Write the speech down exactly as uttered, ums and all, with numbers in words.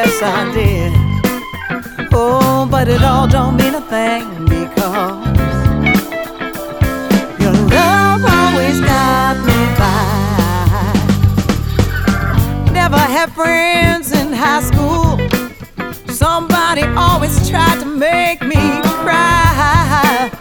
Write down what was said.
yes I did. Oh, but it all don't mean a thing because your love always got me by. Never had friends in high school. Somebody always tried to make me cry.